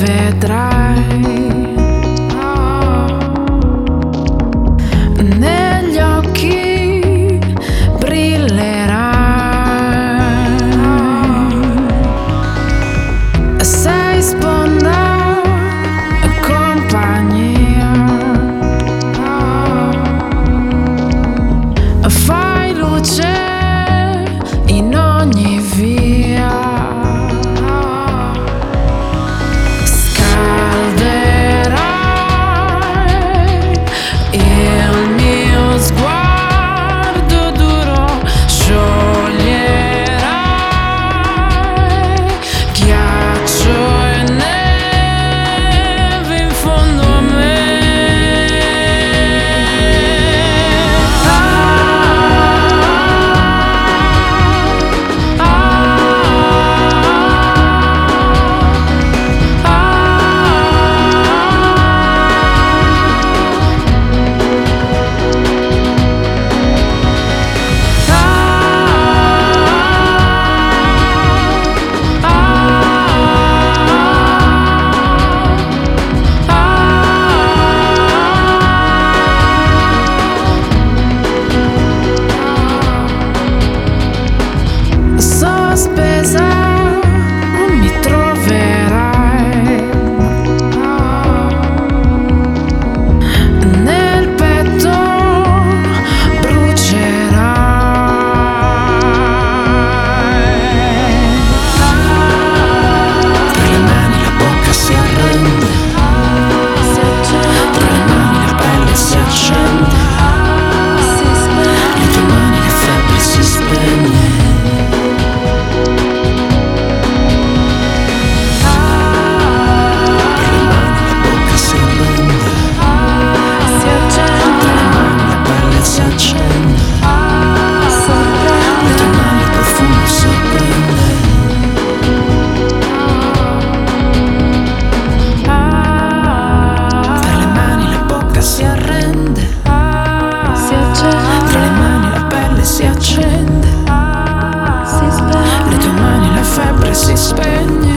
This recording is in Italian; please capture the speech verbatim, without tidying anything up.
vedrai. Negli occhi brillerai. Sei sponda, compagnia. Fai luce in ogni via. Scalderai il mio sguardo duro, scioglierai ghiaccio e neve in fondo a me. Sospesa mi troverai, nel petto brucerai. Tra le mani la bocca si arrende, tra le mani la pelle si accende, le tue mani la febbre si spegne. Si accende, le tue mani la febbre si spegne.